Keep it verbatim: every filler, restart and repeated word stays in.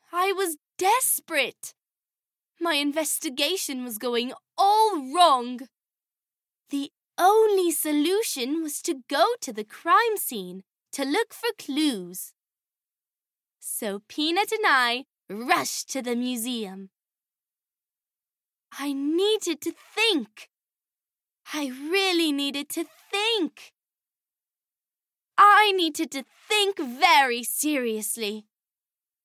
I was desperate. My investigation was going all wrong. The only solution was to go to the crime scene to look for clues. So Peanut and I rushed to the museum. I needed to think. I really needed to think. I needed to think very seriously.